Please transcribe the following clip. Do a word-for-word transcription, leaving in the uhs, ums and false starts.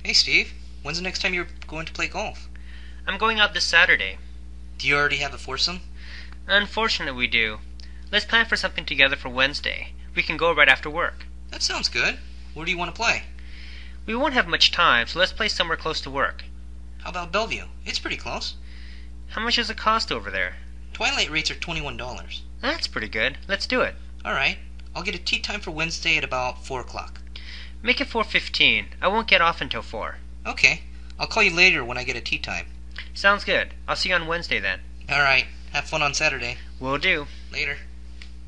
Hey, Steve. When's the next time you're going to play golf? I'm going out this Saturday. Do you already have a foursome? Unfortunately, we do. Let's plan for something together for Wednesday. We can go right after work. That sounds good. Where do you want to play? We won't have much time, so let's play somewhere close to work. How about Bellevue? It's pretty close. How much does it cost over there? Twilight rates are twenty-one dollars. That's pretty good. Let's do it. All right. I'll get a tee time for Wednesday at about four o'clock. Make it four fifteen. I won't get off until four. Okay. I'll call you later when I get a tee time. Sounds good. I'll see you on Wednesday then. All right. Have fun on Saturday. Will do. Later.